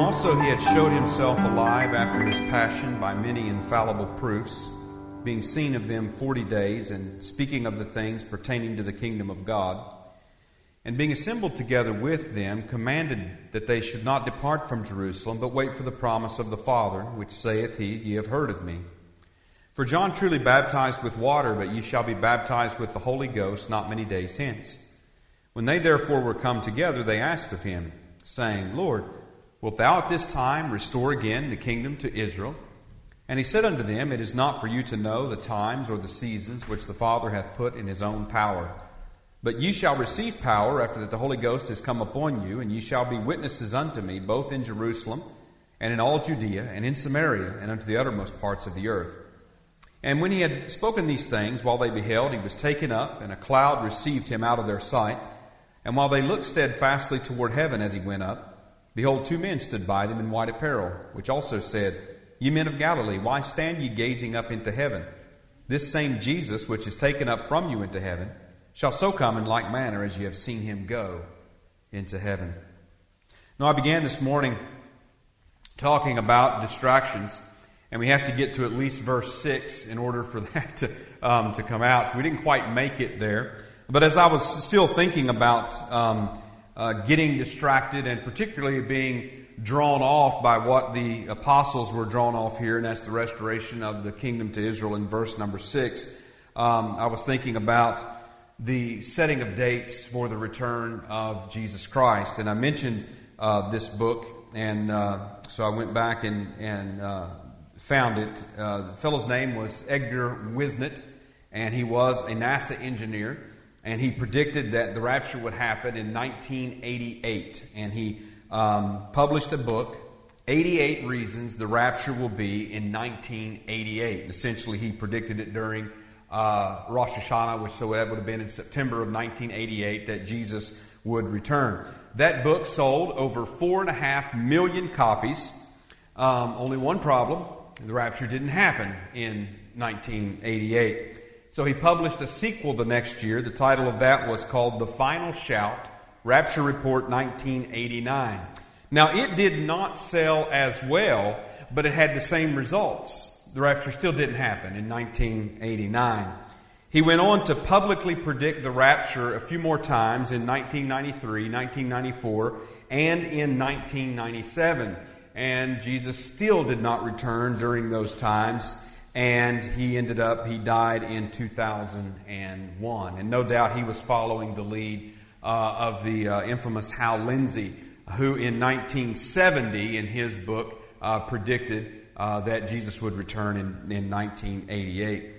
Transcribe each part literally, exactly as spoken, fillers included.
also he had showed himself alive after his passion by many infallible proofs, being seen of them forty days, and speaking of the things pertaining to the kingdom of God. And being assembled together with them, commanded that they should not depart from Jerusalem, but wait for the promise of the Father, which saith he, Ye have heard of me. For John truly baptized with water, but ye shall be baptized with the Holy Ghost not many days hence. When they therefore were come together, they asked of him, saying, Lord, wilt thou at this time restore again the kingdom to Israel? And he said unto them, It is not for you to know the times or the seasons which the Father hath put in his own power. But ye shall receive power after that the Holy Ghost is come upon you, and ye shall be witnesses unto me, both in Jerusalem, and in all Judea, and in Samaria, and unto the uttermost parts of the earth. And when he had spoken these things, while they beheld, he was taken up, and a cloud received him out of their sight. And while they looked steadfastly toward heaven as he went up, behold, two men stood by them in white apparel, which also said, Ye men of Galilee, why stand ye gazing up into heaven? This same Jesus, which is taken up from you into heaven, shall so come in like manner as ye have seen him go into heaven. Now, I began this morning talking about distractions, and we have to get to at least verse six in order for that to, um, to come out. So we didn't quite make it there. But as I was still thinking about um, uh, getting distracted, and particularly being drawn off by what the apostles were drawn off here, and that's the restoration of the kingdom to Israel in verse number six, um, I was thinking about the setting of dates for the return of Jesus Christ. And I mentioned uh, this book, and uh, so I went back and, and uh, found it. Uh, the fellow's name was Edgar Wisnett, and he was a NASA engineer. And he predicted that the rapture would happen in nineteen eighty-eight. And he um, published a book, eighty-eight Reasons the Rapture Will Be in nineteen eighty-eight. And essentially, he predicted it during uh, Rosh Hashanah, which so that would have been in September of nineteen eighty-eight, that Jesus would return. That book sold over four and a half million copies. Um, only one problem: the rapture didn't happen in nineteen eighty-eight. So he published a sequel the next year. The title of that was called The Final Shout, Rapture Report nineteen eighty-nine. Now, it did not sell as well, but it had the same results. The rapture still didn't happen in nineteen eighty-nine. He went on to publicly predict the rapture a few more times in nineteen ninety-three, nineteen ninety-four, and in nineteen ninety-seven. And Jesus still did not return during those times. And he ended up, he died in two thousand one. And no doubt he was following the lead uh, of the uh, infamous Hal Lindsey, who in nineteen seventy, in his book, uh, predicted uh, that Jesus would return in, in nineteen eighty-eight.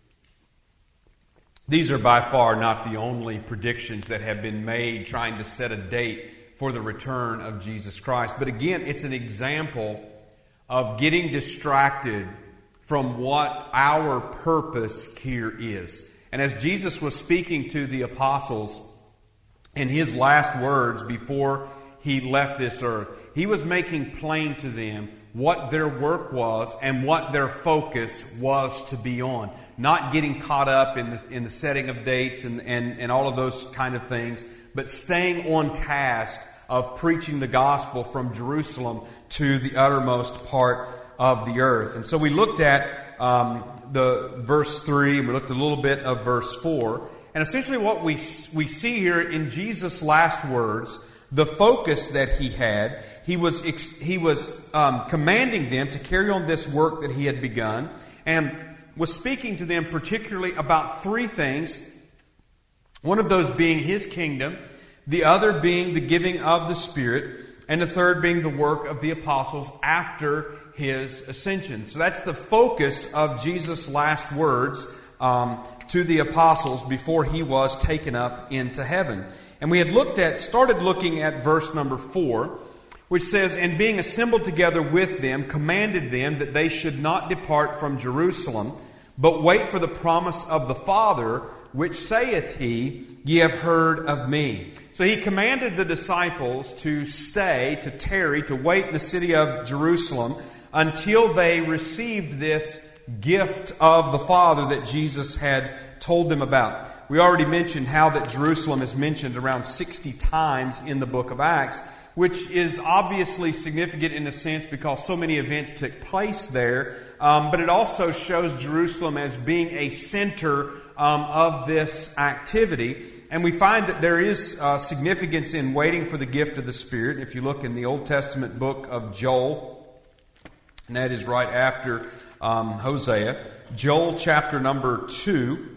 These are by far not the only predictions that have been made trying to set a date for the return of Jesus Christ. But again, it's an example of getting distracted from what our purpose here is. And as Jesus was speaking to the apostles in his last words before he left this earth, he was making plain to them what their work was and what their focus was to be on. Not getting caught up in the, in the setting of dates and, and, and all of those kind of things, but staying on task of preaching the gospel from Jerusalem to the uttermost part of the earth. And so we looked at um, the verse three, and we looked a little bit of verse four. And essentially what we we see here in Jesus' last words, the focus that he had, he was he was um, commanding them to carry on this work that he had begun, and was speaking to them particularly about three things. One of those being his kingdom, the other being the giving of the Spirit, and the third being the work of the apostles after his ascension. So that's the focus of Jesus' last words um, to the apostles before he was taken up into heaven. And we had looked at, started looking at verse number four, which says, And being assembled together with them, commanded them that they should not depart from Jerusalem, but wait for the promise of the Father, which saith he, Ye have heard of me. So he commanded the disciples to stay, to tarry, to wait in the city of Jerusalem until they received this gift of the Father that Jesus had told them about. We already mentioned how that Jerusalem is mentioned around sixty times in the book of Acts, which is obviously significant in a sense because so many events took place there. Um, but it also shows Jerusalem as being a center um, of this activity. And we find that there is uh, significance in waiting for the gift of the Spirit. If you look in the Old Testament book of Joel, and that is right after um, Hosea, Joel chapter number two.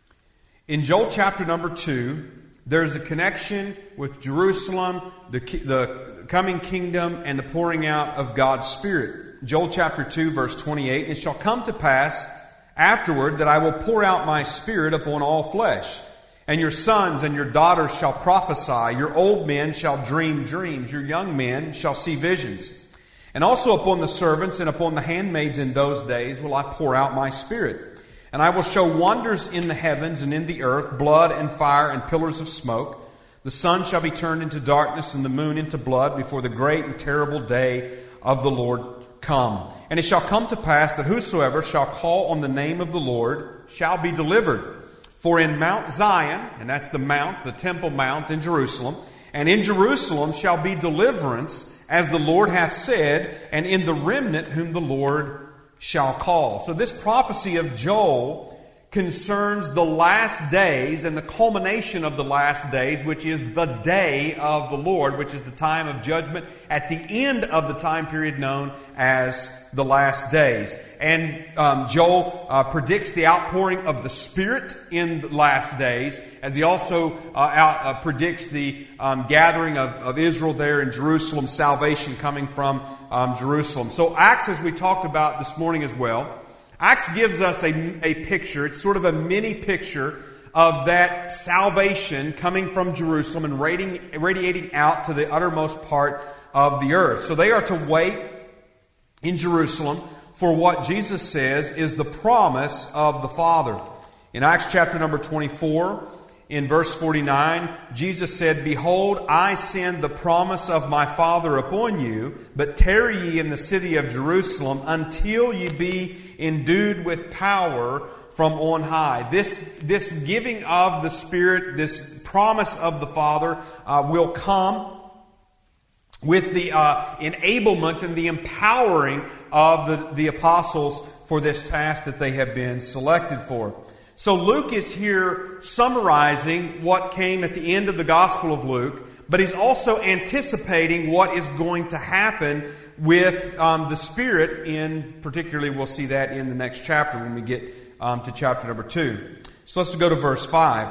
In Joel chapter number two, there's a connection with Jerusalem, the, the coming kingdom, and the pouring out of God's Spirit. Joel chapter two, verse twenty-eight, "And it shall come to pass afterward that I will pour out my Spirit upon all flesh. And your sons and your daughters shall prophesy. Your old men shall dream dreams. Your young men shall see visions. And also upon the servants and upon the handmaids in those days will I pour out my Spirit. And I will show wonders in the heavens and in the earth, blood and fire and pillars of smoke. The sun shall be turned into darkness and the moon into blood before the great and terrible day of the Lord come. And it shall come to pass that whosoever shall call on the name of the Lord shall be delivered. For in Mount Zion," and that's the mount, the Temple Mount in Jerusalem, "and in Jerusalem shall be deliverance, as the Lord hath said, and in the remnant whom the Lord shall call." So this prophecy of Joel concerns the last days and the culmination of the last days, which is the day of the Lord, which is the time of judgment at the end of the time period known as the last days. And um, Joel uh, predicts the outpouring of the Spirit in the last days, as he also uh, out, uh, predicts the um, gathering of, of Israel there in Jerusalem, salvation coming from um, Jerusalem. So Acts, as we talked about this morning as well, Acts gives us a, a picture. It's sort of a mini picture of that salvation coming from Jerusalem and radiating, radiating out to the uttermost part of the earth. So they are to wait in Jerusalem for what Jesus says is the promise of the Father. In Acts chapter number twenty-four, in verse forty-nine, Jesus said, "Behold, I send the promise of my Father upon you, but tarry ye in the city of Jerusalem until ye be endued with power from on high." This, this giving of the Spirit, this promise of the Father uh, will come with the uh, enablement and the empowering of the, the apostles for this task that they have been selected for. So Luke is here summarizing what came at the end of the Gospel of Luke, but he's also anticipating what is going to happen with um, the Spirit. In particularly, we'll see that in the next chapter when we get um, to chapter number two. So let's go to verse five.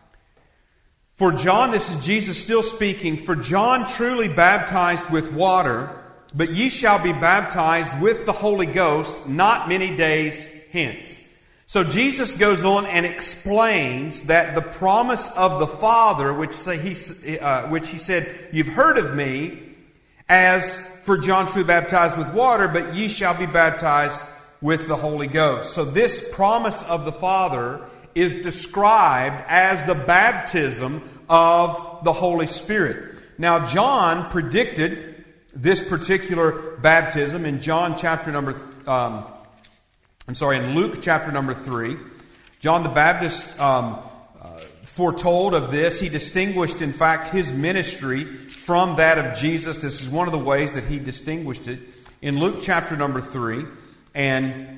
"For John," this is Jesus still speaking, "for John truly baptized with water, but ye shall be baptized with the Holy Ghost not many days hence." So Jesus goes on and explains that the promise of the Father, which he, uh, which he said, "You've heard of me, as for John truly baptized with water, but ye shall be baptized with the Holy Ghost." So this promise of the Father is described as the baptism of the Holy Spirit. Now, John predicted this particular baptism in John chapter number, um, I'm sorry, in Luke chapter number three. John the Baptist um, uh, foretold of this. He distinguished, in fact, his ministry from that of Jesus. This is one of the ways that he distinguished it. In Luke chapter number three and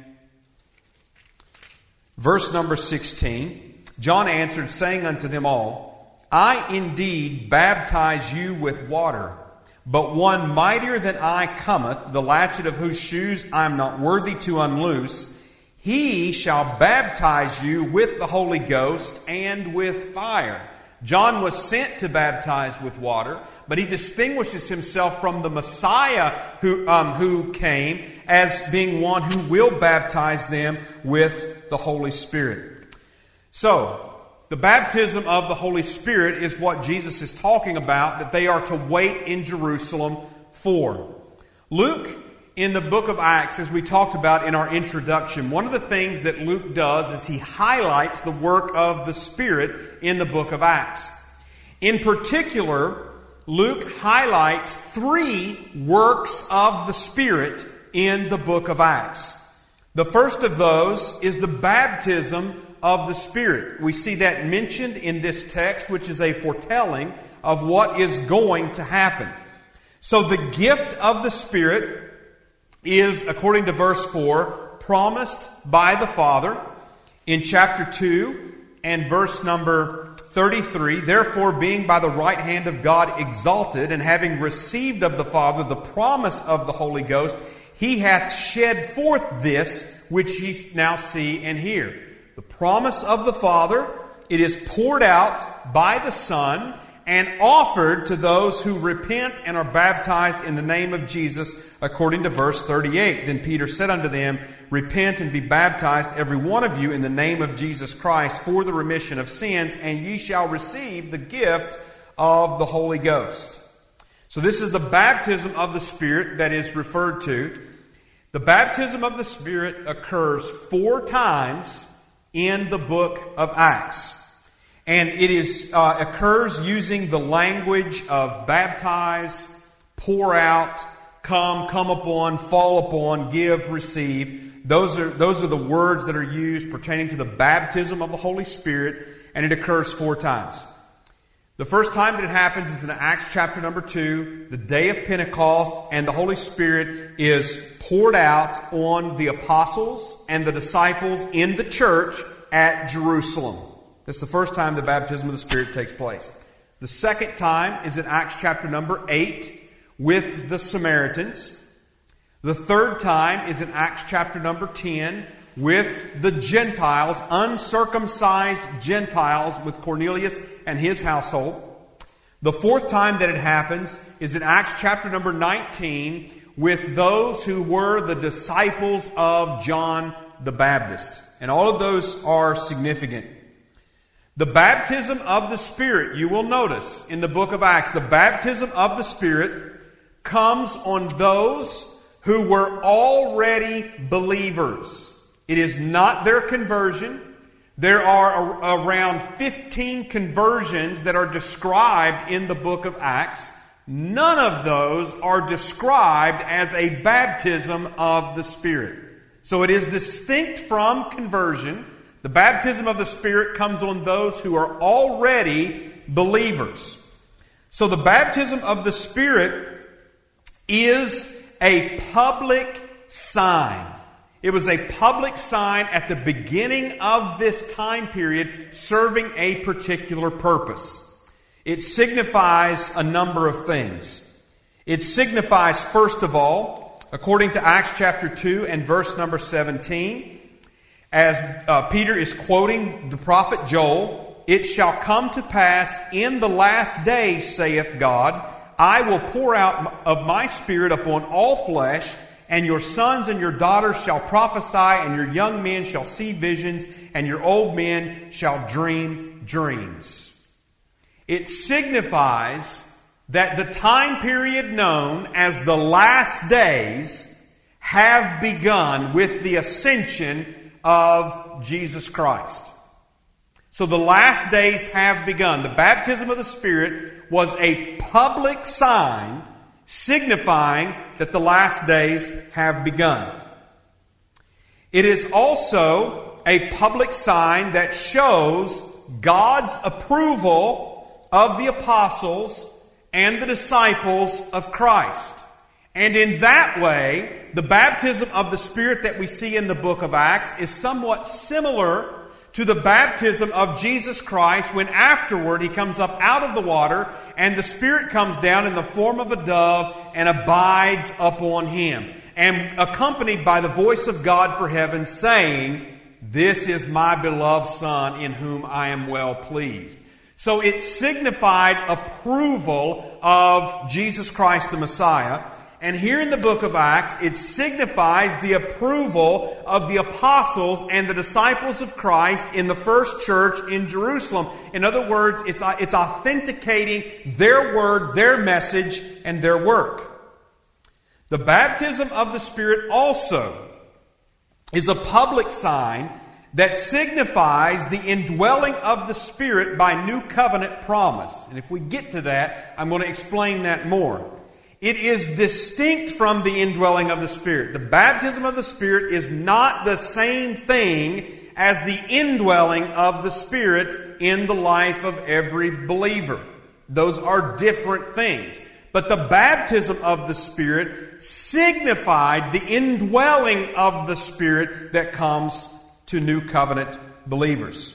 verse number sixteen, John answered, saying unto them all, "I indeed baptize you with water, but one mightier than I cometh, the latchet of whose shoes I am not worthy to unloose. He shall baptize you with the Holy Ghost and with fire." John was sent to baptize with water, but he distinguishes himself from the Messiah who, um, who came as being one who will baptize them with the Holy Spirit. So, the baptism of the Holy Spirit is what Jesus is talking about, that they are to wait in Jerusalem for. Luke, in the book of Acts, as we talked about in our introduction, one of the things that Luke does is he highlights the work of the Spirit in the book of Acts. In particular, Luke highlights three works of the Spirit in the book of Acts. The first of those is the baptism of the Spirit. We see that mentioned in this text, which is a foretelling of what is going to happen. So the gift of the Spirit is, according to verse four, promised by the Father in chapter two and verse number thirty-three. Therefore, being by the right hand of God exalted, and having received of the Father the promise of the Holy Ghost, He hath shed forth this which ye now see and hear. The promise of the Father, it is poured out by the Son and offered to those who repent and are baptized in the name of Jesus, according to verse thirty-eight. Then Peter said unto them, Repent and be baptized, every one of you, in the name of Jesus Christ, for the remission of sins, and ye shall receive the gift of the Holy Ghost. So this is the baptism of the Spirit that is referred to. The baptism of the Spirit occurs four times in the book of Acts. And it is uh, occurs using the language of baptize, pour out, come, come upon, fall upon, give, receive. Those are, those are the words that are used pertaining to the baptism of the Holy Spirit, and it occurs four times. The first time that it happens is in Acts chapter number two, the day of Pentecost, and the Holy Spirit is poured out on the apostles and the disciples in the church at Jerusalem. That's the first time the baptism of the Spirit takes place. The second time is in Acts chapter number eight with the Samaritans. The third time is in Acts chapter number ten with the Gentiles, uncircumcised Gentiles, with Cornelius and his household. The fourth time that it happens is in Acts chapter number nineteen with those who were the disciples of John the Baptist. And all of those are significant. The baptism of the Spirit, you will notice in the book of Acts, the baptism of the Spirit comes on those who were already believers. It is not their conversion. There are a, around fifteen conversions that are described in the book of Acts. None of those are described as a baptism of the Spirit. So it is distinct from conversion. The baptism of the Spirit comes on those who are already believers. So the baptism of the Spirit is a public sign. It was a public sign at the beginning of this time period serving a particular purpose. It signifies a number of things. It signifies, first of all, according to Acts chapter two and verse number seventeen, as uh, Peter is quoting the prophet Joel, It shall come to pass in the last days, saith God, I will pour out of my Spirit upon all flesh, and your sons and your daughters shall prophesy, and your young men shall see visions, and your old men shall dream dreams. It signifies that the time period known as the last days have begun with the ascension of Jesus Christ. So the last days have begun. The baptism of the Spirit was a public sign signifying that the last days have begun. It is also a public sign that shows God's approval of the apostles and the disciples of Christ. And in that way, the baptism of the Spirit that we see in the book of Acts is somewhat similar to the baptism of Jesus Christ when afterward He comes up out of the water and the Spirit comes down in the form of a dove and abides upon Him, and accompanied by the voice of God from heaven saying, This is my beloved Son in whom I am well pleased. So it signified approval of Jesus Christ the Messiah. And here in the book of Acts, it signifies the approval of the apostles and the disciples of Christ in the first church in Jerusalem. In other words, it's, it's authenticating their word, their message, and their work. The baptism of the Spirit also is a public sign that signifies the indwelling of the Spirit by new covenant promise. And if we get to that, I'm going to explain that more. It is distinct from the indwelling of the Spirit. The baptism of the Spirit is not the same thing as the indwelling of the Spirit in the life of every believer. Those are different things. But the baptism of the Spirit signified the indwelling of the Spirit that comes to New Covenant believers.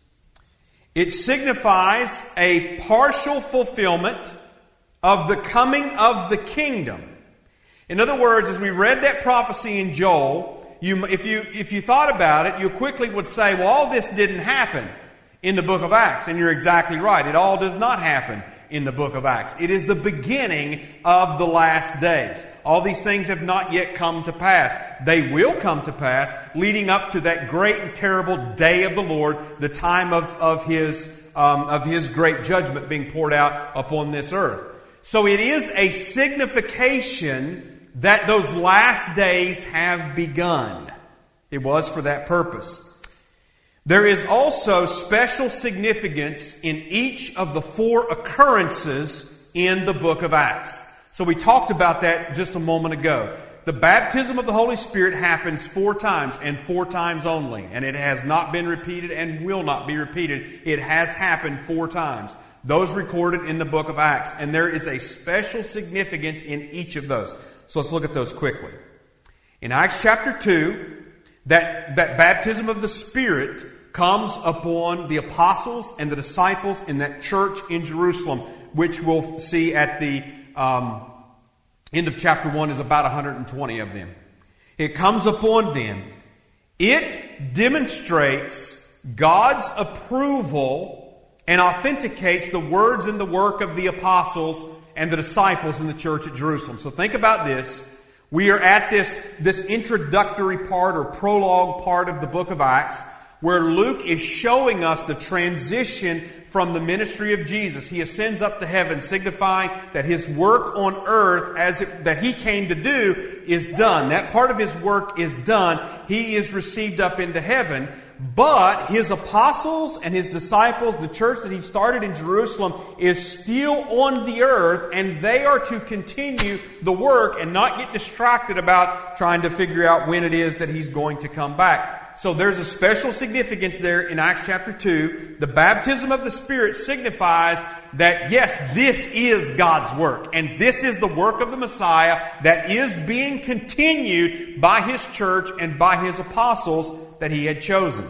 It signifies a partial fulfillment of the coming of the kingdom. In other words, as we read that prophecy in Joel, you, if you if you thought about it, you quickly would say, well, all this didn't happen in the book of Acts. And you're exactly right. It all does not happen in the book of Acts. It is the beginning of the last days. All these things have not yet come to pass. They will come to pass leading up to that great and terrible day of the Lord, the time of, of, his, um, of His great judgment being poured out upon this earth. So it is a signification that those last days have begun. It was for that purpose. There is also special significance in each of the four occurrences in the book of Acts. So we talked about that just a moment ago. The baptism of the Holy Spirit happens four times, and four times only. And it has not been repeated and will not be repeated. It has happened four times. Those recorded in the book of Acts. And there is a special significance in each of those. So let's look at those quickly. In Acts chapter two, that, that baptism of the Spirit comes upon the apostles and the disciples in that church in Jerusalem, which we'll see at the um, end of chapter one is about one hundred twenty of them. It comes upon them. It demonstrates God's approval and authenticates the words and the work of the apostles and the disciples in the church at Jerusalem. So think about this. We are at this, this introductory part or prologue part of the book of Acts, where Luke is showing us the transition from the ministry of Jesus. He ascends up to heaven, signifying that His work on earth as it, that He came to do is done. That part of His work is done. He is received up into heaven. But His apostles and His disciples, the church that He started in Jerusalem, is still on the earth, and they are to continue the work and not get distracted about trying to figure out when it is that He's going to come back. So there's a special significance there in Acts chapter two. The baptism of the Spirit signifies that, yes, this is God's work. And this is the work of the Messiah that is being continued by His church and by His apostles that He had chosen.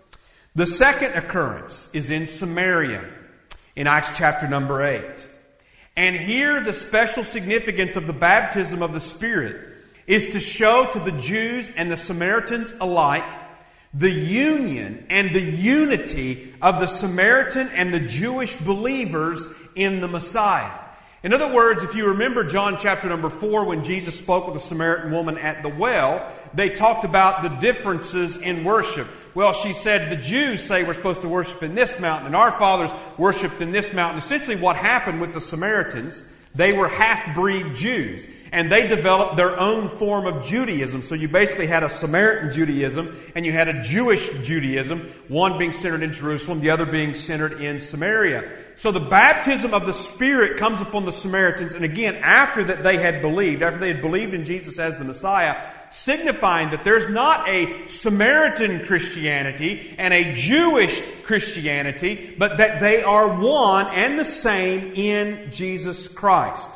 The second occurrence is in Samaria in Acts chapter number eight. And here the special significance of the baptism of the Spirit is to show to the Jews and the Samaritans alike the union and the unity of the Samaritan and the Jewish believers in the Messiah. In other words, if you remember John chapter number four, when Jesus spoke with the Samaritan woman at the well, they talked about the differences in worship. Well, she said, the Jews say we're supposed to worship in this mountain, and our fathers worshipped in this mountain. Essentially what happened with the Samaritans, they were half-breed Jews, and they developed their own form of Judaism. So you basically had a Samaritan Judaism, and you had a Jewish Judaism, one being centered in Jerusalem, the other being centered in Samaria. So the baptism of the Spirit comes upon the Samaritans, and again, after that they had believed, after they had believed in Jesus as the Messiah, signifying that there's not a Samaritan Christianity and a Jewish Christianity, but that they are one and the same in Jesus Christ.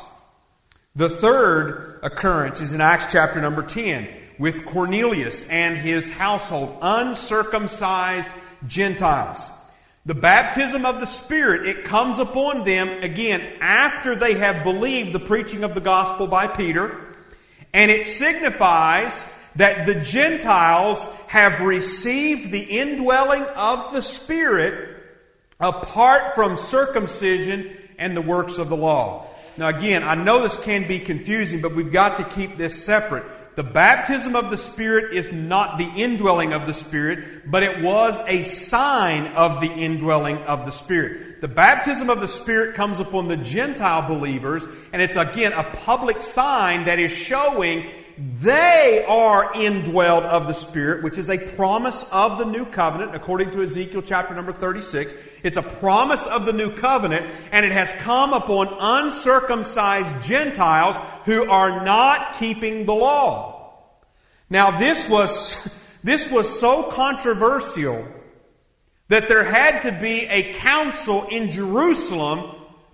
The third occurrence is in Acts chapter number ten with Cornelius and his household, uncircumcised Gentiles. The baptism of the Spirit, it comes upon them again after they have believed the preaching of the gospel by Peter. And it signifies that the Gentiles have received the indwelling of the Spirit apart from circumcision and the works of the law. Now again, I know this can be confusing, but we've got to keep this separate. The baptism of the Spirit is not the indwelling of the Spirit, but it was a sign of the indwelling of the Spirit. The baptism of the Spirit comes upon the Gentile believers, and it's again a public sign that is showing they are indwelled of the Spirit, which is a promise of the new covenant, according to Ezekiel chapter number thirty-six. It's a promise of the new covenant, and it has come upon uncircumcised Gentiles who are not keeping the law. Now, this was, this was so controversial that there had to be a council in Jerusalem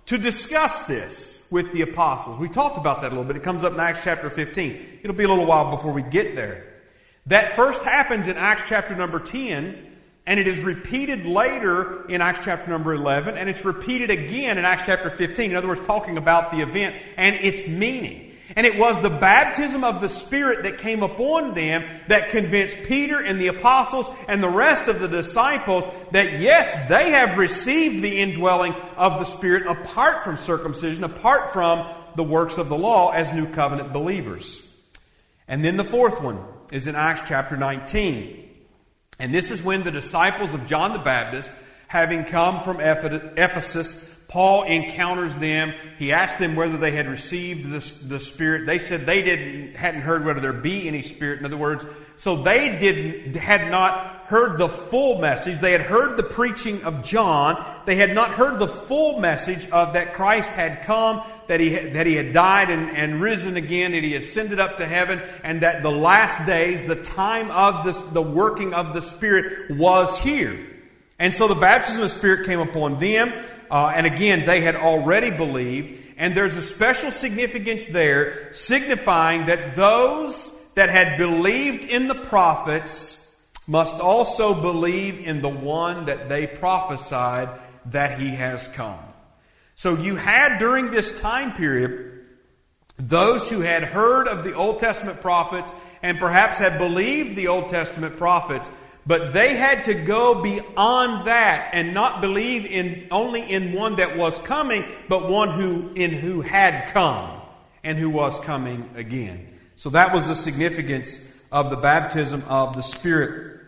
to discuss this with the apostles. We talked about that a little bit. It comes up in Acts chapter fifteen. It'll be a little while before we get there. That first happens in Acts chapter number ten, and it is repeated later in Acts chapter number eleven, and it's repeated again in Acts chapter fifteen. In other words, talking about the event and its meaning. And it was the baptism of the Spirit that came upon them that convinced Peter and the apostles and the rest of the disciples that yes, they have received the indwelling of the Spirit apart from circumcision, apart from the works of the law as new covenant believers. And then the fourth one is in Acts chapter nineteen. And this is when the disciples of John the Baptist, having come from Ephesus, Paul encounters them. He asked them whether they had received the, the Spirit. They said they didn't, hadn't heard whether there be any Spirit. In other words, so they didn't, had not heard the full message. They had heard the preaching of John. They had not heard the full message of that Christ had come, that he had, that he had died and, and risen again, that he ascended up to heaven, and that the last days, the time of this, the working of the Spirit was here. And so the baptism of the Spirit came upon them. Uh, and again, they had already believed. And there's a special significance there, signifying that those that had believed in the prophets must also believe in the one that they prophesied that he has come. So you had during this time period those who had heard of the Old Testament prophets and perhaps had believed the Old Testament prophets, but they had to go beyond that and not believe in only in one that was coming, but one who in who had come and who was coming again. So that was the significance of the baptism of the Spirit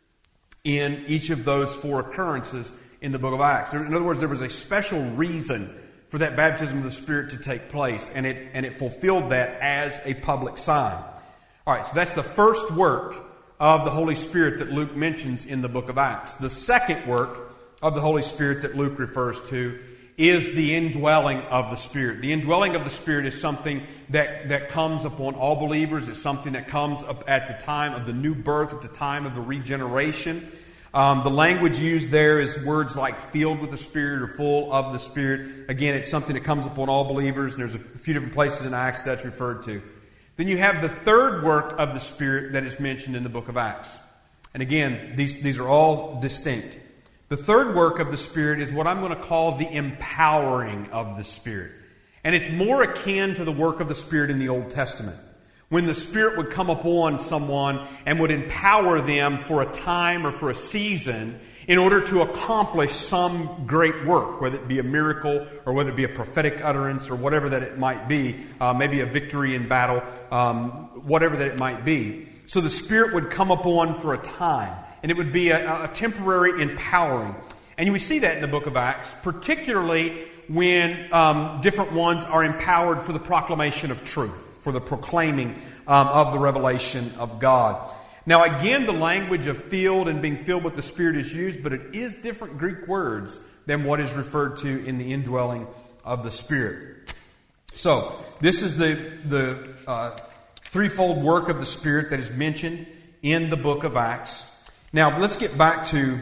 in each of those four occurrences in the book of Acts. In other words, there was a special reason for that baptism of the Spirit to take place, and it and it fulfilled that as a public sign. All right, so that's the first work of the Holy Spirit that Luke mentions in the book of Acts. The second work of the Holy Spirit that Luke refers to is the indwelling of the Spirit. The indwelling of the Spirit is something that, that comes upon all believers. It's something that comes up at the time of the new birth, at the time of the regeneration. Um, the language used there is words like filled with the Spirit or full of the Spirit. Again, it's something that comes upon all believers, and there's a few different places in Acts that's referred to. Then you have the third work of the Spirit that is mentioned in the book of Acts. And again, these, these are all distinct. The third work of the Spirit is what I'm going to call the empowering of the Spirit. And it's more akin to the work of the Spirit in the Old Testament, when the Spirit would come upon someone and would empower them for a time or for a season in order to accomplish some great work, whether it be a miracle or whether it be a prophetic utterance or whatever that it might be, uh, maybe a victory in battle, um, whatever that it might be. So the Spirit would come upon for a time, and it would be a, a temporary empowering. And we see that in the book of Acts, particularly when um, different ones are empowered for the proclamation of truth, for the proclaiming um, of the revelation of God. Now again, the language of filled and being filled with the Spirit is used, but it is different Greek words than what is referred to in the indwelling of the Spirit. So, this is the, the uh, threefold work of the Spirit that is mentioned in the book of Acts. Now, let's get back to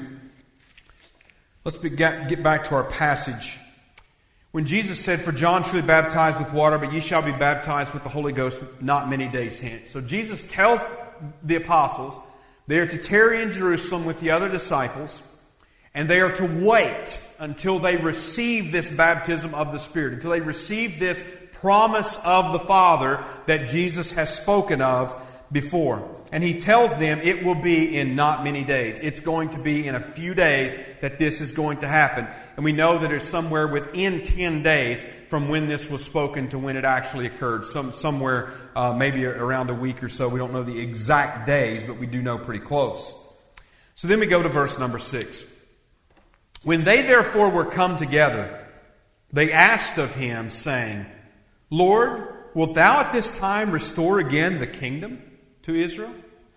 let's be, get, get back to our passage. When Jesus said, "For John truly baptized with water, but ye shall be baptized with the Holy Ghost not many days hence." So Jesus tells the apostles they are to tarry in Jerusalem with the other disciples, and they are to wait until they receive this baptism of the Spirit, until they receive this promise of the Father that Jesus has spoken of before. And he tells them it will be in not many days. It's going to be in a few days that this is going to happen. And we know that it's somewhere within ten days from when this was spoken to when it actually occurred. Some Somewhere uh, maybe around a week or so. We don't know the exact days, but we do know pretty close. So then we go to verse number six. "When they therefore were come together, they asked of him, saying, Lord, wilt thou at this time restore again the kingdom to Israel?"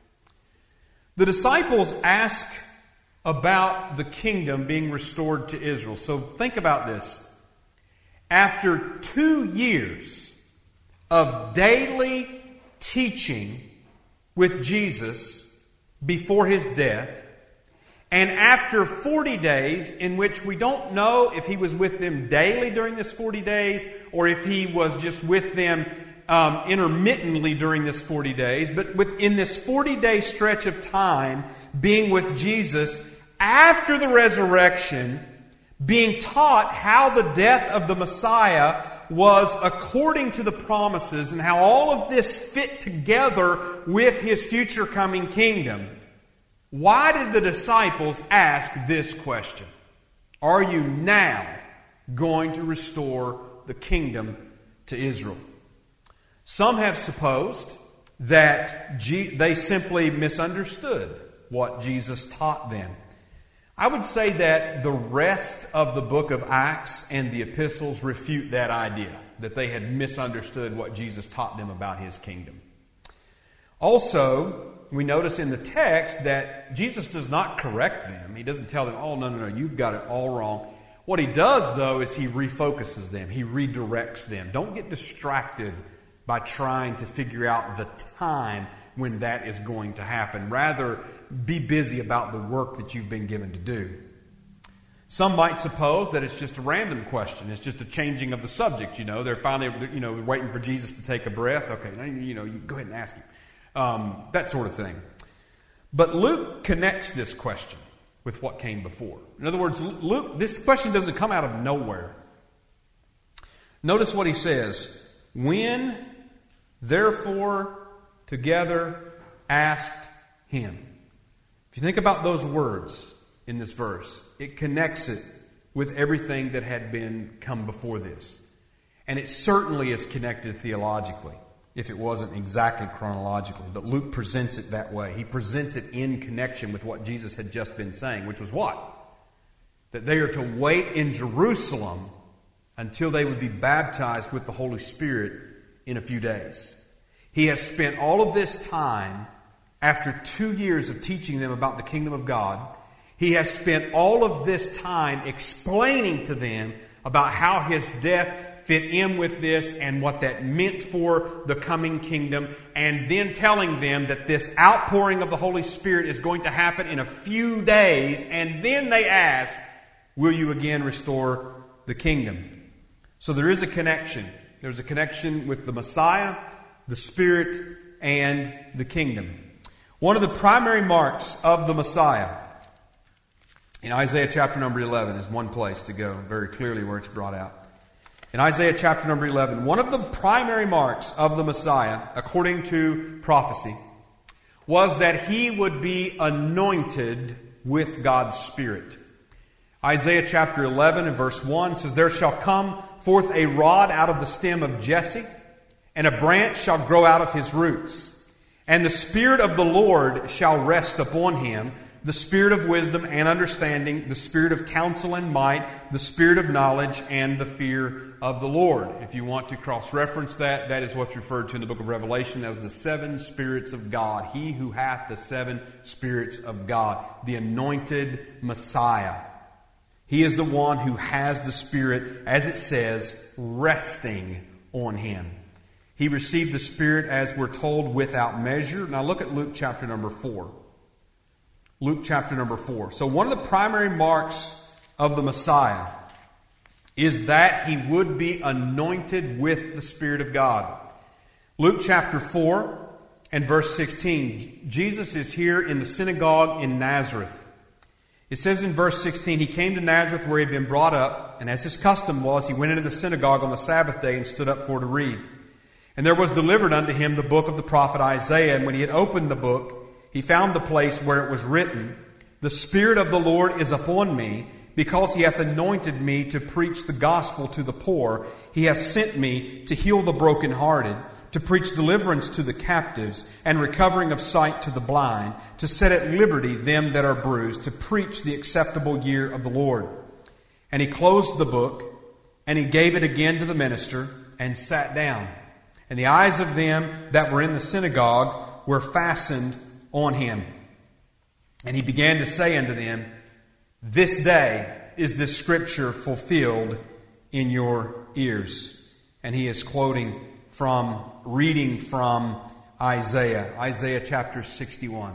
The disciples ask about the kingdom being restored to Israel. So think about this. After two years of daily teaching with Jesus before his death, And after forty days, in which we don't know if he was with them daily during this forty days, or if he was just with them um, intermittently during this forty days, but within this forty-day stretch of time, being with Jesus after the resurrection, being taught how the death of the Messiah was according to the promises and how all of this fit together with his future coming kingdom. Why did the disciples ask this question? Are you now going to restore the kingdom to Israel? Some have supposed that they simply misunderstood what Jesus taught them. I would say that the rest of the book of Acts and the epistles refute that idea, that they had misunderstood what Jesus taught them about his kingdom. Also, we notice in the text that Jesus does not correct them. He doesn't tell them, oh, no, no, no, you've got it all wrong. What he does, though, is he refocuses them. He redirects them. Don't get distracted by trying to figure out the time when that is going to happen. Rather, be busy about the work that you've been given to do. Some might suppose that it's just a random question. It's just a changing of the subject. You know, they're finally, you know, waiting for Jesus to take a breath. Okay, now, you know, you go ahead and ask him. Um, that sort of thing. But Luke connects this question with what came before. In other words, Luke, this question doesn't come out of nowhere. Notice what he says. When, therefore, together asked him. If you think about those words in this verse, it connects it with everything that had been come before this. And it certainly is connected theologically, if it wasn't exactly chronologically. But Luke presents it that way. He presents it in connection with what Jesus had just been saying, which was what? That they are to wait in Jerusalem until they would be baptized with the Holy Spirit in a few days. He has spent all of this time, after two years of teaching them about the kingdom of God, he has spent all of this time explaining to them about how his death fit in with this and what that meant for the coming kingdom, and then telling them that this outpouring of the Holy Spirit is going to happen in a few days, and then they ask, will you again restore the kingdom? So there is a connection. There's a connection with the Messiah, the Spirit, and the kingdom. One of the primary marks of the Messiah, in Isaiah chapter number eleven, is one place to go very clearly where it's brought out. In Isaiah chapter number eleven, one of the primary marks of the Messiah, according to prophecy, was that he would be anointed with God's Spirit. Isaiah chapter eleven and verse one says, there shall come forth a rod out of the stem of Jesse, and a branch shall grow out of his roots. And the Spirit of the Lord shall rest upon him, the Spirit of wisdom and understanding, the Spirit of counsel and might, the Spirit of knowledge and the fear of the Lord. If you want to cross-reference that, that is what's referred to in the book of Revelation as the seven spirits of God. He who hath the seven spirits of God, the anointed Messiah. He is the one who has the Spirit, as it says, resting on him. He received the Spirit, as we're told, without measure. Now look at Luke chapter number four. Luke chapter number four. So one of the primary marks of the Messiah is that he would be anointed with the Spirit of God. Luke chapter four and verse sixteen. Jesus is here in the synagogue in Nazareth. It says in verse sixteen, he came to Nazareth where he had been brought up, and as his custom was, he went into the synagogue on the Sabbath day and stood up for to read. And there was delivered unto him the book of the prophet Isaiah. And when he had opened the book, he found the place where it was written, the Spirit of the Lord is upon me, because he hath anointed me to preach the gospel to the poor. He hath sent me to heal the brokenhearted, to preach deliverance to the captives, and recovering of sight to the blind, to set at liberty them that are bruised, to preach the acceptable year of the Lord. And he closed the book, and he gave it again to the minister, and sat down. And the eyes of them that were in the synagogue were fastened on him. And he began to say unto them, this day is this scripture fulfilled in your ears. And he is quoting from, reading from Isaiah, Isaiah chapter sixty-one.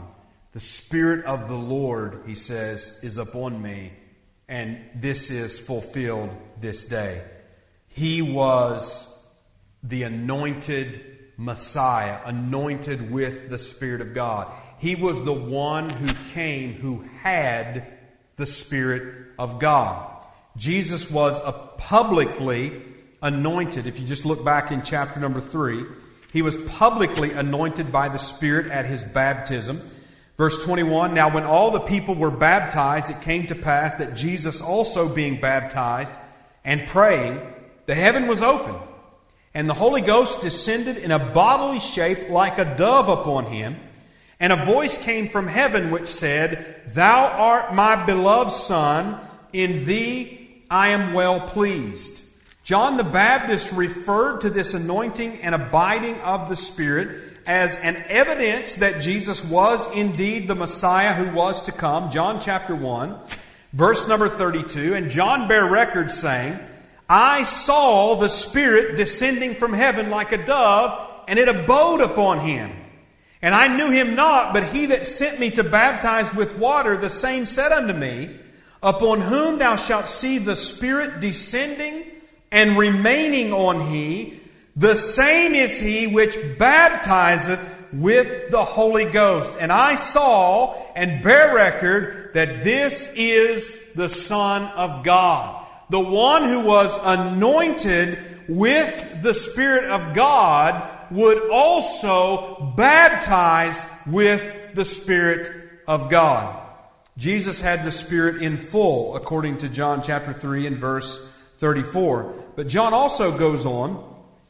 The Spirit of the Lord, he says, is upon me, and this is fulfilled this day. He was the anointed Messiah, anointed with the Spirit of God. He was the one who came who had the Spirit of God. Jesus was a publicly anointed. If you just look back in chapter number three, he was publicly anointed by the Spirit at his baptism. Verse twenty-one, now when all the people were baptized, it came to pass that Jesus also being baptized and praying, the heaven was opened, and the Holy Ghost descended in a bodily shape like a dove upon him. And a voice came from heaven which said, Thou art my beloved Son, in thee I am well pleased. John the Baptist referred to this anointing and abiding of the Spirit as an evidence that Jesus was indeed the Messiah who was to come. John chapter one, verse number thirty-two. And John bare record saying, I saw the Spirit descending from heaven like a dove, and it abode upon him. And I knew him not, but he that sent me to baptize with water, the same said unto me, Upon whom thou shalt see the Spirit descending and remaining on he, the same is he which baptizeth with the Holy Ghost. And I saw and bear record that this is the Son of God. The one who was anointed with the Spirit of God would also baptize with the Spirit of God. Jesus had the Spirit in full, according to John chapter three and verse thirty-four. But John also goes on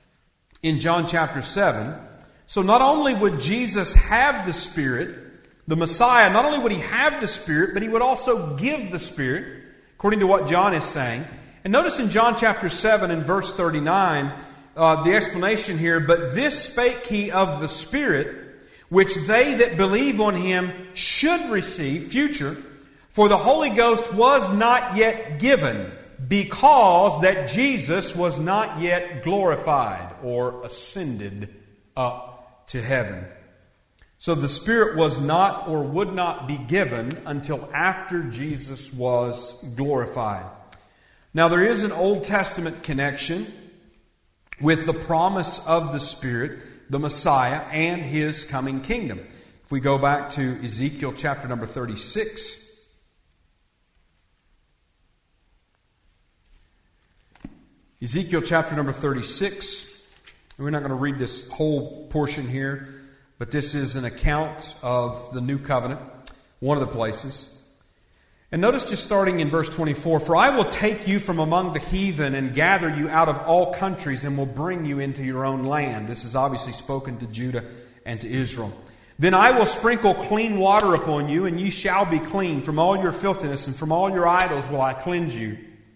in John chapter seven. So not only would Jesus have the Spirit, the Messiah, not only would he have the Spirit, but he would also give the Spirit, according to what John is saying. And notice in John chapter seven and verse thirty-nine, uh, the explanation here, But this spake he of the Spirit, which they that believe on him should receive, future, for the Holy Ghost was not yet given, because that Jesus was not yet glorified or ascended up to heaven. So the Spirit was not or would not be given until after Jesus was glorified. Now there is an Old Testament connection with the promise of the Spirit, the Messiah, and His coming kingdom. If we go back to Ezekiel chapter number thirty-six. Ezekiel chapter number thirty-six. We're not going to read this whole portion here, but this is an account of the new covenant, one of the places. And notice just starting in verse twenty-four, For I will take you from among the heathen and gather you out of all countries and will bring you into your own land. This is obviously spoken to Judah and to Israel. Then I will sprinkle clean water upon you, and ye shall be clean. From all your filthiness and from all your idols will I cleanse you.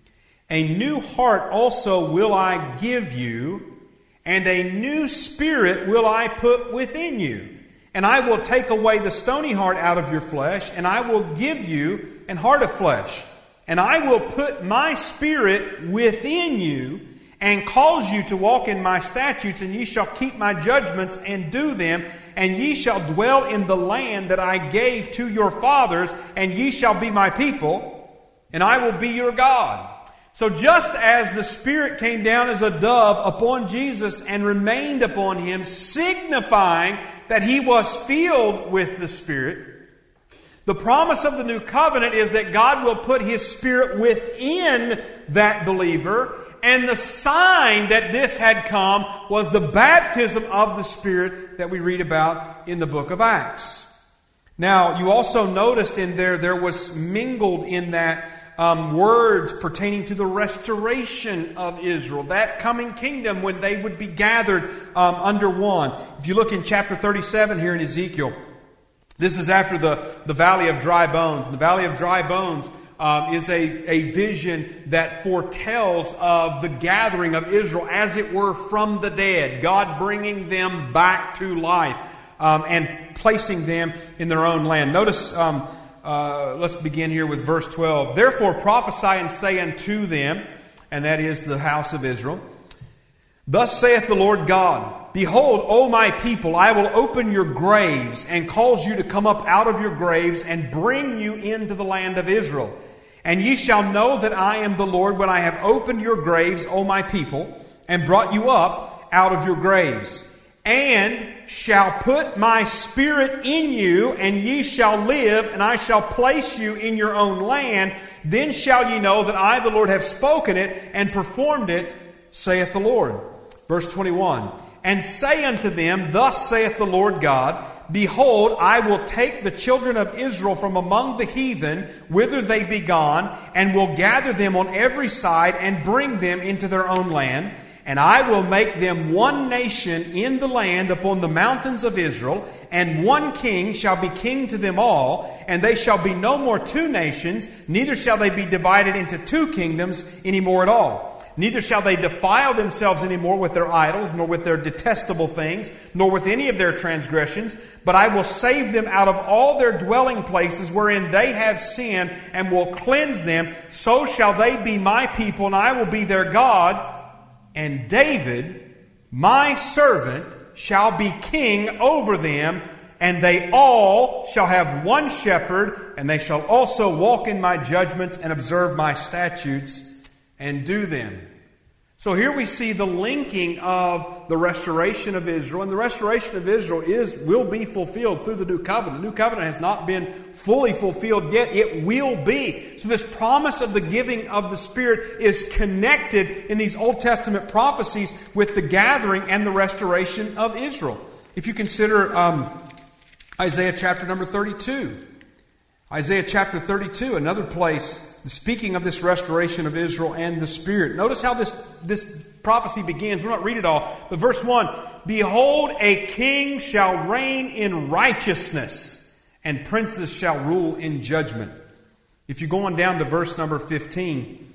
A new heart also will I give you, and a new spirit will I put within you. And I will take away the stony heart out of your flesh, and I will give you an heart of flesh. And I will put my spirit within you, and cause you to walk in my statutes, and ye shall keep my judgments and do them, and ye shall dwell in the land that I gave to your fathers, and ye shall be my people, and I will be your God. So just as the Spirit came down as a dove upon Jesus and remained upon him, signifying that he was filled with the Spirit, the promise of the new covenant is that God will put His Spirit within that believer, and the sign that this had come was the baptism of the Spirit that we read about in the book of Acts. Now, you also noticed in there, there was mingled in that Um, words pertaining to the restoration of Israel, that coming kingdom when they would be gathered um, under one. If you look in chapter thirty-seven here in Ezekiel, this is after the, the Valley of Dry Bones. The Valley of Dry Bones um, is a, a vision that foretells of the gathering of Israel, as it were, from the dead. God bringing them back to life um, and placing them in their own land. Notice... Um, Uh, let's begin here with verse twelve. Therefore prophesy and say unto them, and that is the house of Israel, Thus saith the Lord God, Behold, O my people, I will open your graves and cause you to come up out of your graves and bring you into the land of Israel. And ye shall know that I am the Lord when I have opened your graves, O my people, and brought you up out of your graves. And shall put my spirit in you, and ye shall live, and I shall place you in your own land. Then shall ye know that I, the Lord, have spoken it and performed it, saith the Lord. Verse twenty-one, And say unto them, Thus saith the Lord God, Behold, I will take the children of Israel from among the heathen, whither they be gone, and will gather them on every side, and bring them into their own land. And I will make them one nation in the land upon the mountains of Israel, and one king shall be king to them all, and they shall be no more two nations, neither shall they be divided into two kingdoms any more at all. Neither shall they defile themselves any more with their idols, nor with their detestable things, nor with any of their transgressions, but I will save them out of all their dwelling places wherein they have sinned, and will cleanse them. So shall they be my people, and I will be their God. And David, my servant, shall be king over them, and they all shall have one shepherd, and they shall also walk in my judgments and observe my statutes and do them. So here we see the linking of the restoration of Israel, and the restoration of Israel is will be fulfilled through the New Covenant. The New Covenant has not been fully fulfilled yet. It will be. So this promise of the giving of the Spirit is connected in these Old Testament prophecies with the gathering and the restoration of Israel. If you consider um, Isaiah chapter number thirty-two. Isaiah chapter thirty-two, another place speaking of this restoration of Israel and the Spirit. Notice how this, this prophecy begins. We'll not read it all. But verse one, Behold, a king shall reign in righteousness, and princes shall rule in judgment. If you go on down to verse number fifteen,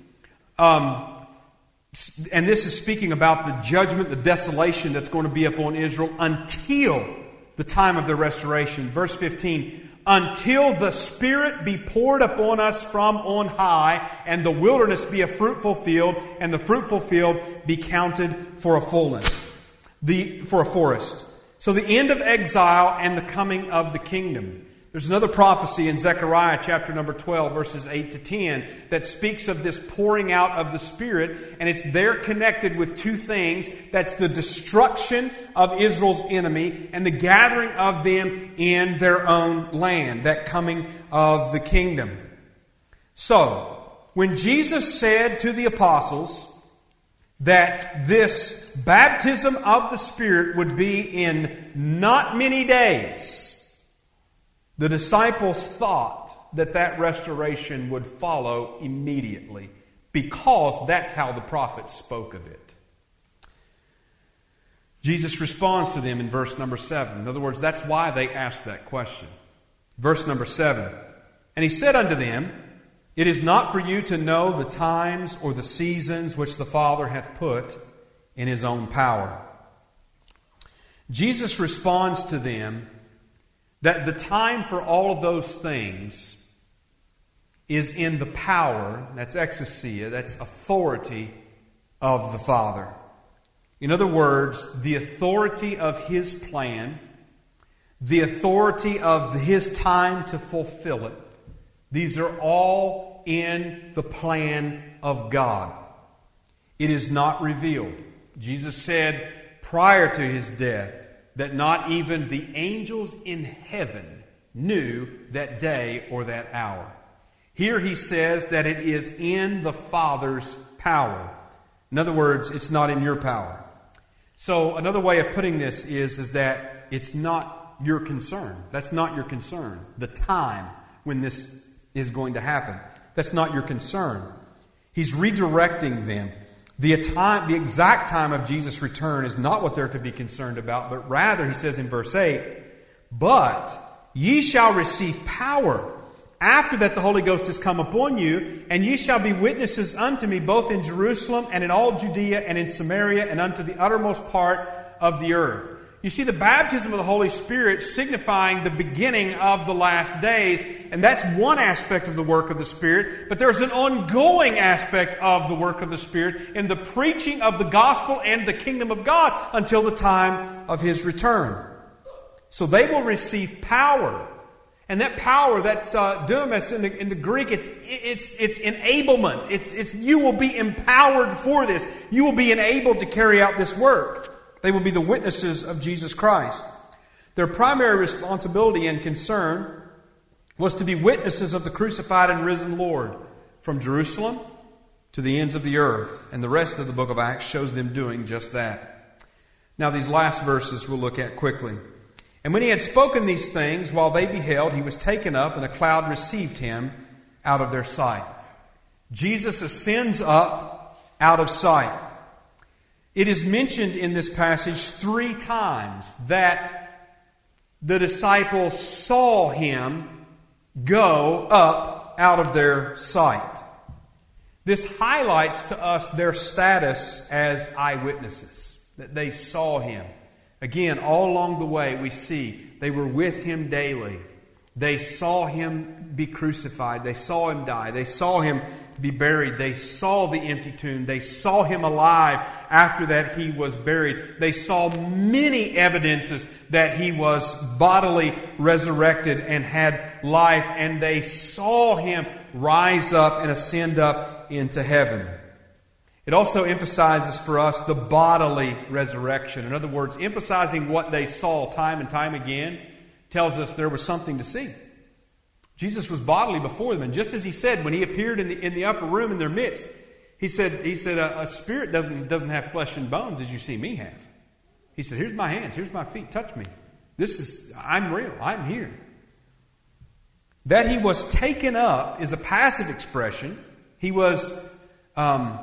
um, and this is speaking about the judgment, the desolation that's going to be upon Israel until the time of the restoration. Verse fifteen, Until the Spirit be poured upon us from on high, and the wilderness be a fruitful field, and the fruitful field be counted for a fullness, the for a forest. So the end of exile and the coming of the kingdom. There's another prophecy in Zechariah chapter number twelve, verses eight to ten, that speaks of this pouring out of the Spirit, and it's there connected with two things. That's the destruction of Israel's enemy and the gathering of them in their own land, that coming of the kingdom. So, when Jesus said to the apostles that this baptism of the Spirit would be in not many days, the disciples thought that that restoration would follow immediately, because that's how the prophets spoke of it. Jesus responds to them in verse number seven. In other words, that's why they asked that question. Verse number seven. And he said unto them, It is not for you to know the times or the seasons which the Father hath put in His own power. Jesus responds to them that the time for all of those things is in the power, that's exousia, that's authority of the Father. In other words, the authority of His plan, the authority of His time to fulfill it, these are all in the plan of God. It is not revealed. Jesus said prior to His death that not even the angels in heaven knew that day or that hour. Here He says that it is in the Father's power. In other words, it's not in your power. So another way of putting this is, is that it's not your concern. That's not your concern. The time when this is going to happen. That's not your concern. He's redirecting them. The time, the exact time of Jesus' return is not what they're to be concerned about, but rather, he says in verse eight, But ye shall receive power after that the Holy Ghost has come upon you, and ye shall be witnesses unto me both in Jerusalem and in all Judea and in Samaria and unto the uttermost part of the earth. You see the baptism of the Holy Spirit signifying the beginning of the last days, and that's one aspect of the work of the Spirit, but there's an ongoing aspect of the work of the Spirit in the preaching of the gospel and the kingdom of God until the time of His return. So they will receive power. And that power, that uh, dunamis in the, in the Greek, it's it's it's enablement. It's it's you will be empowered for this. You will be enabled to carry out this work. They will be the witnesses of Jesus Christ. Their primary responsibility and concern was to be witnesses of the crucified and risen Lord from Jerusalem to the ends of the earth. And the rest of the book of Acts shows them doing just that. Now these last verses we'll look at quickly. And when he had spoken these things, while they beheld, he was taken up, and a cloud received him out of their sight. Jesus ascends up out of sight. It is mentioned in this passage three times that the disciples saw him go up out of their sight. This highlights to us their status as eyewitnesses, that they saw him. Again, all along the way we see they were with him daily. They saw him be crucified. They saw him die. They saw him be buried. They saw the empty tomb. They saw him alive after that he was buried. They saw many evidences that he was bodily resurrected and had life. And they saw him rise up and ascend up into heaven. It also emphasizes for us the bodily resurrection. In other words, emphasizing what they saw time and time again tells us there was something to see. Jesus was bodily before them, and just as he said when he appeared in the in the upper room in their midst, he said he said a, a spirit doesn't doesn't have flesh and bones as you see me have. He said, "Here's my hands, here's my feet, touch me. This is I'm real. I'm here." That he was taken up is a passive expression. He was um,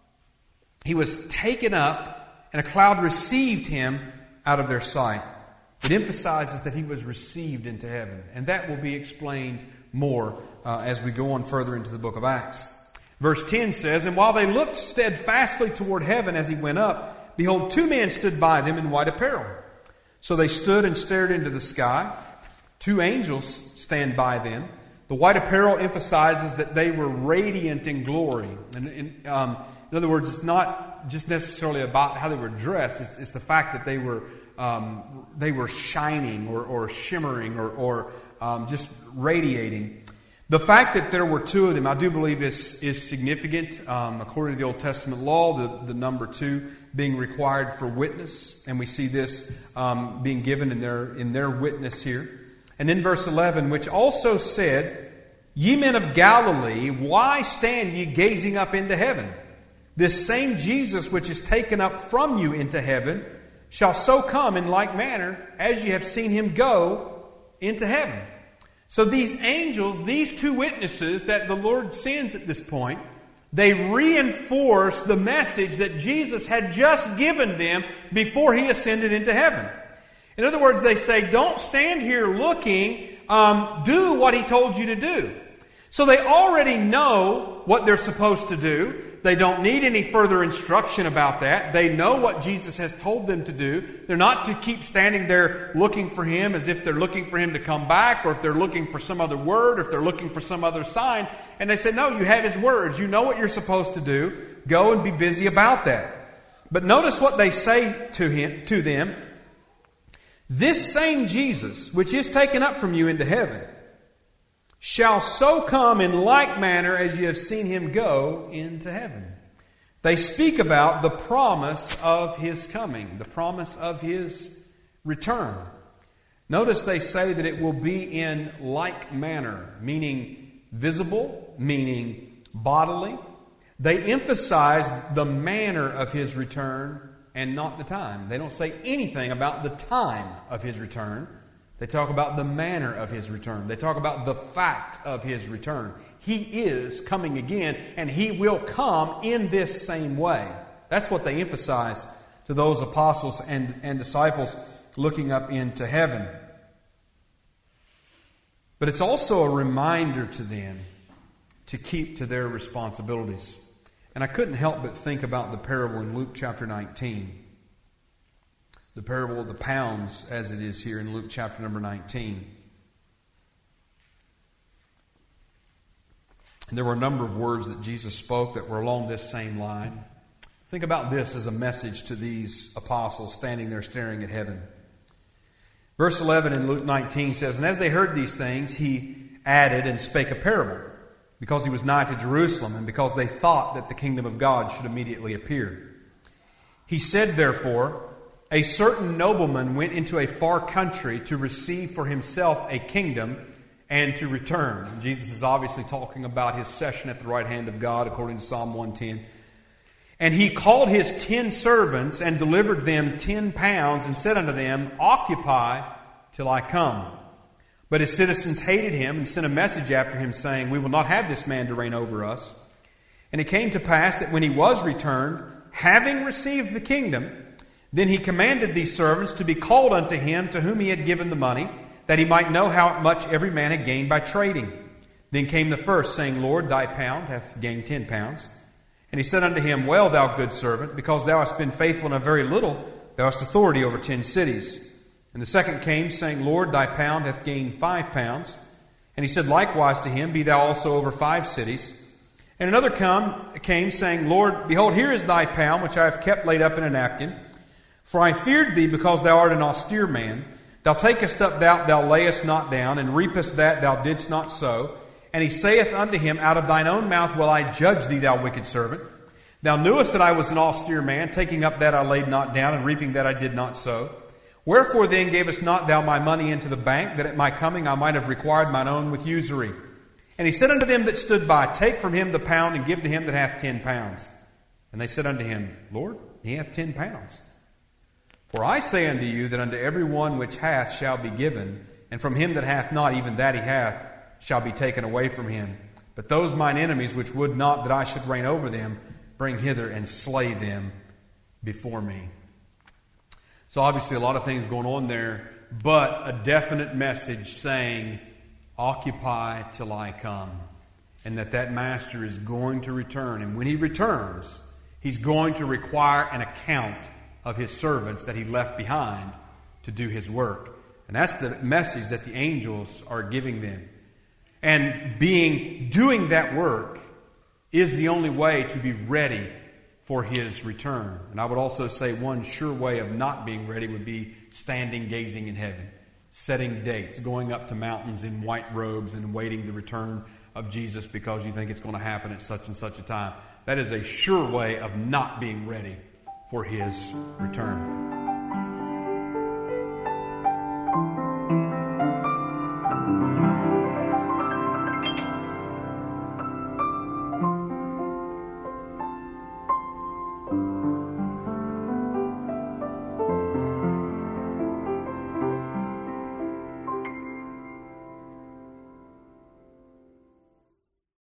he was taken up, and a cloud received him out of their sight. It emphasizes that he was received into heaven. And that will be explained more uh, as we go on further into the book of Acts. Verse ten says, "And while they looked steadfastly toward heaven as he went up, behold, two men stood by them in white apparel. So they stood and stared into the sky. Two angels stand by them. The white apparel emphasizes that they were radiant in glory. And, and um, in other words, it's not just necessarily about how they were dressed. It's, it's the fact that they were Um, they were shining or, or shimmering or, or um, just radiating. The fact that there were two of them, I do believe, is, is significant. Um, according to the Old Testament law, the, the number two being required for witness. And we see this um, being given in their, in their witness here. And then verse eleven, "Which also said, Ye men of Galilee, why stand ye gazing up into heaven? This same Jesus which is taken up from you into heaven shall so come in like manner as ye have seen him go into heaven." So these angels, these two witnesses that the Lord sends at this point, they reinforce the message that Jesus had just given them before he ascended into heaven. In other words, they say, don't stand here looking, um, do what he told you to do. So they already know what they're supposed to do. They don't need any further instruction about that. They know what Jesus has told them to do. They're not to keep standing there looking for him as if they're looking for him to come back, or if they're looking for some other word, or if they're looking for some other sign. And they say, no, you have his words. You know what you're supposed to do. Go and be busy about that. But notice what they say to him, to them. "This same Jesus, which is taken up from you into heaven, shall so come in like manner as ye have seen him go into heaven." They speak about the promise of his coming, the promise of his return. Notice they say that it will be in like manner, meaning visible, meaning bodily. They emphasize the manner of his return and not the time. They don't say anything about the time of his return. They talk about the manner of his return. They talk about the fact of his return. He is coming again, and he will come in this same way. That's what they emphasize to those apostles and, and disciples looking up into heaven. But it's also a reminder to them to keep to their responsibilities. And I couldn't help but think about the parable in Luke chapter nineteen. the parable of the pounds, as it is here in Luke chapter number nineteen. And there were a number of words that Jesus spoke that were along this same line. Think about this as a message to these apostles standing there staring at heaven. Verse eleven in Luke nineteen says, "And as they heard these things, he added and spake a parable, because he was nigh to Jerusalem, and because they thought that the kingdom of God should immediately appear. He said, therefore, a certain nobleman went into a far country to receive for himself a kingdom and to return." And Jesus is obviously talking about his session at the right hand of God, according to Psalm one ten. "And he called his ten servants and delivered them ten pounds and said unto them, Occupy till I come. But his citizens hated him and sent a message after him, saying, We will not have this man to reign over us. And it came to pass that when he was returned, having received the kingdom, then he commanded these servants to be called unto him to whom he had given the money, that he might know how much every man had gained by trading. Then came the first, saying, Lord, thy pound hath gained ten pounds. And he said unto him, Well, thou good servant, because thou hast been faithful in a very little, thou hast authority over ten cities. And the second came, saying, Lord, thy pound hath gained five pounds. And he said likewise to him, Be thou also over five cities. And another come, came, saying, Lord, behold, here is thy pound, which I have kept laid up in a napkin. For I feared thee, because thou art an austere man. Thou takest up that thou layest not down, and reapest that thou didst not sow. And he saith unto him, Out of thine own mouth will I judge thee, thou wicked servant. Thou knewest that I was an austere man, taking up that I laid not down, and reaping that I did not sow. Wherefore then gavest not thou my money into the bank, that at my coming I might have required mine own with usury? And he said unto them that stood by, Take from him the pound, and give to him that hath ten pounds. And they said unto him, Lord, he hath ten pounds. For I say unto you, that unto every one which hath shall be given, and from him that hath not, even that he hath, shall be taken away from him. But those mine enemies which would not that I should reign over them, bring hither and slay them before me. So obviously a lot of things going on there, but a definite message saying, Occupy till I come. And that that master is going to return. And when he returns, he's going to require an account of his servants that he left behind to do his work. And that's the message that the angels are giving them. And being, doing that work is the only way to be ready for his return. And I would also say one sure way of not being ready would be standing, gazing in heaven, setting dates, going up to mountains in white robes and waiting the return of Jesus because you think it's going to happen at such and such a time. That is a sure way of not being ready for his return.